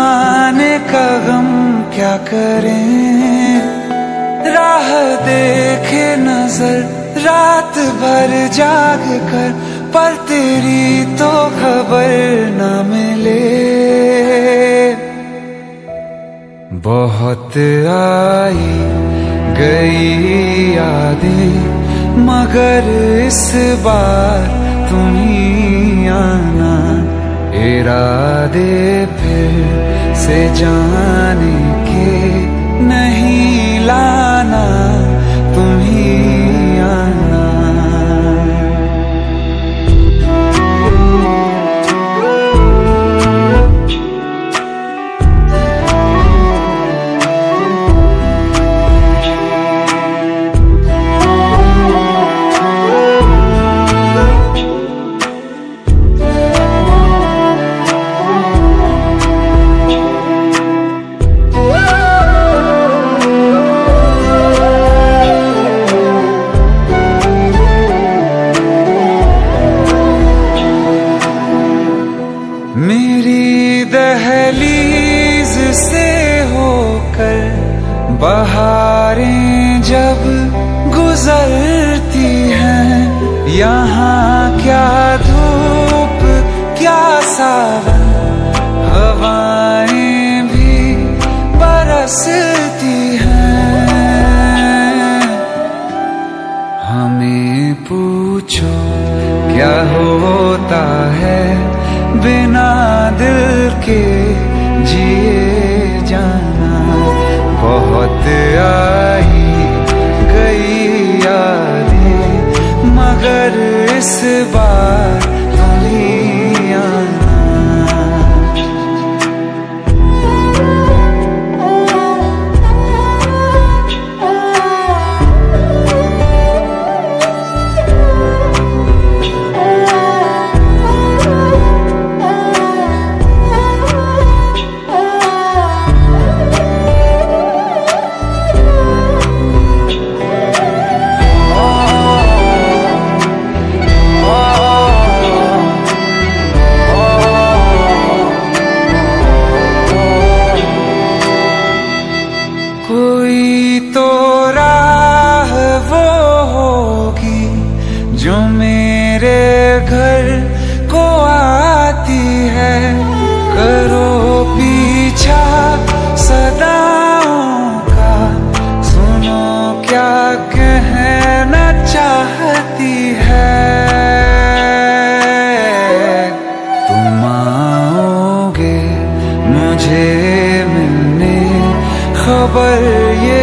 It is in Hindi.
जाने का गम क्या करें, राह देखे नजर रात भर जाग कर, पर तेरी तो खबर न मिले। बहुत आई गई यादें, मगर इस बार तुम ही आना, इरादे फिर से जाने के नहीं लाना, तुम ही आना। मेरी दहलीज से होकर बहारें जब गुजरती हैं, यहाँ क्या धूप क्या सावन, हवाएं भी बरसती हैं। हमें पूछो क्या होता है बिना दिल के जिए जाना। बहुत आई गई यादें, मगर इस बार तुम ही आना। कोई तो राह वो होगी जो मेरे घर को आती है, करो पीछा सदाओं का, सुनो क्या कहना चाहती है। तुम आओगे मुझे मिलने, खबर ये